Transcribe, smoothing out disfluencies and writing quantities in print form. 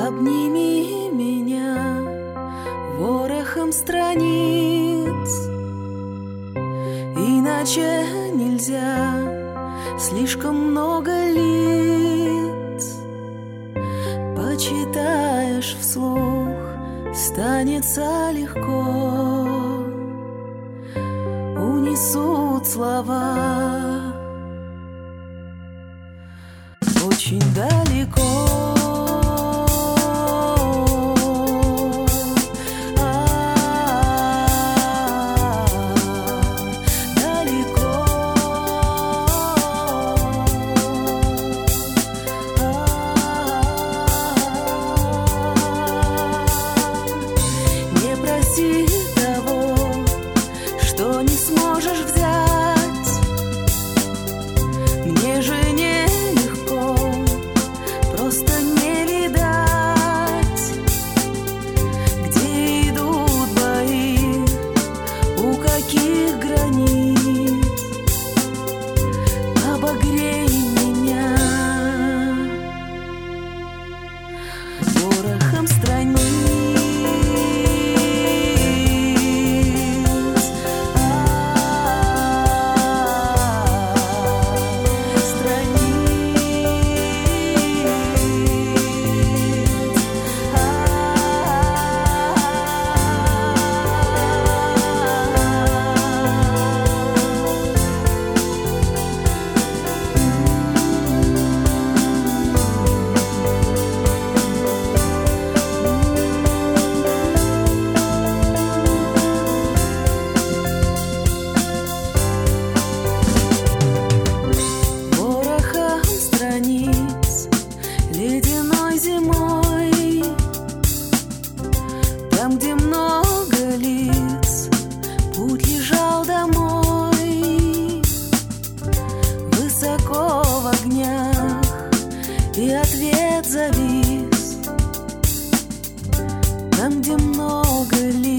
Обними меня ворохом страниц, иначе нельзя, слишком много лиц. Почитаешь вслух, станется легко, унесут слова очень далеко. Что не сможешь взять, мне же нелегко, просто не видать, где идут бои, у каких границ. Обогрей меня ворохом страниц. Ледяной зимой, там, где много лиц, путь лежал домой. Высоко в огнях, и ответ завис, там, где много лиц.